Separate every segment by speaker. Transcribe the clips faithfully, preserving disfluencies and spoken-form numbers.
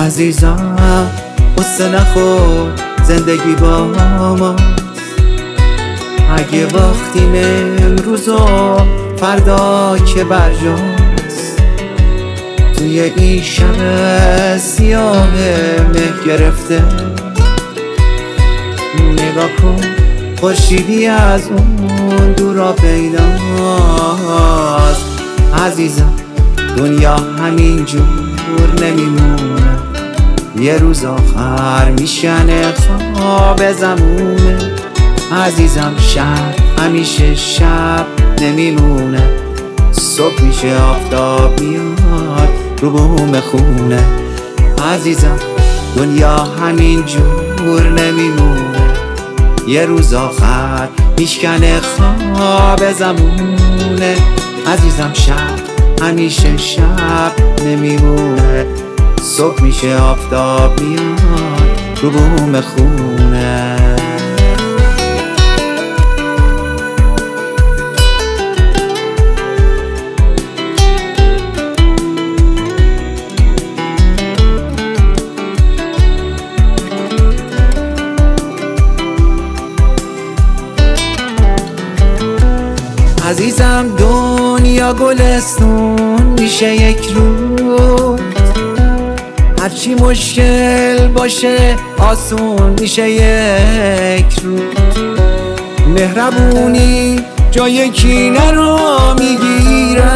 Speaker 1: عزیزم قصه نخور، زندگی با ماست. اگه باختیم امروز و فردا که برجاست، توی این شب سیاه مه گرفته نگاه کن، خورشیدی از اون دورا پیداست. عزیزم دنیا همین جور نمیمونه، یه روز آخر میشنه خواب زمونه. عزیزم شب همیشه شب نمیمونه، صبح میشه آفتاب میاد رو بوم خونه. عزیزم دنیا همین جور نمیمونه، یه روز آخر میشکنه خواب زمونه. عزیزم شب همیشه شب نمیمونه، صبح میشه آفتاب میاد رو بوم خونه. عزیزم دنیا گلستون میشه یک روز، هرچی مشکل باشه آسون میشه یک روز. مهربونی جای کینه رو میگیره،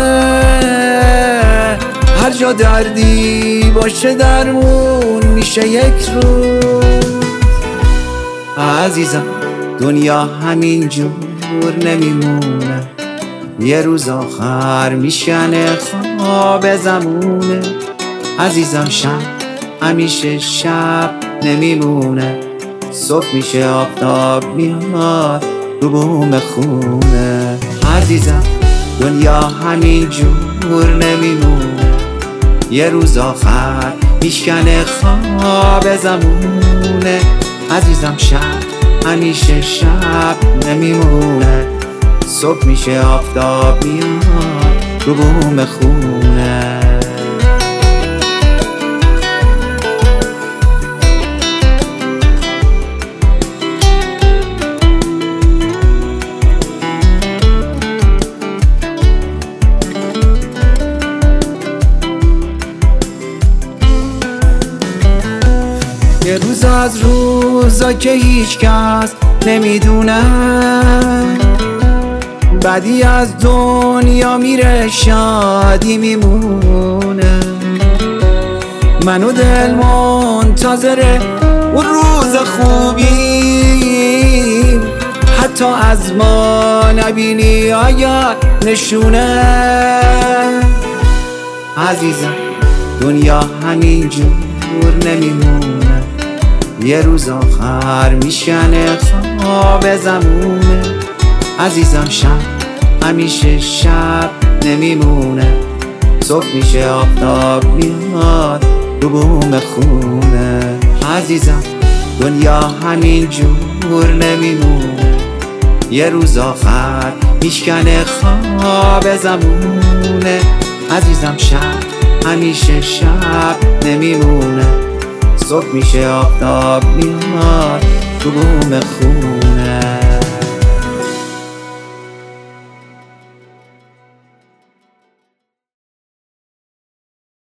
Speaker 1: هر جا دردی باشه درمون میشه یک روز. عزیزم دنیا همین جور نمیمونه، یه روز آخر میشنه خواب زمونه. عزیزم شب همیشه شب نمیمونه، صبح میشه آفتاب میاد رو بوم خونه. عزیزم دنیا همین جور نمیمونه، یه روز آخر میشکنه خواب زمونه. عزیزم شب همیشه شب نمیمونه، صبح میشه آفتاب میاد رو بوم خونه. یه روز از روزا که هیچ کس نمیدونه، بعدی از دنیا میره شادی میمونه. منو دل منتظره اون روز خوبی، حتی از ما نبینی آیا نشونه. عزیزم دنیا همین جور نمیمونه، یه روز آخر میشنه خواب زمونه. عزیزم شب همیشه شب نمیمونه، صبح میشه آفتاب میاد رو بوم خونه. عزیزم دنیا همین جور نمیمونه، یه روز آخر میشکنه خواب زمونه. عزیزم شب همیشه شب نمیمونه، صبح میشه آفتاب میاد رو بوم خونه.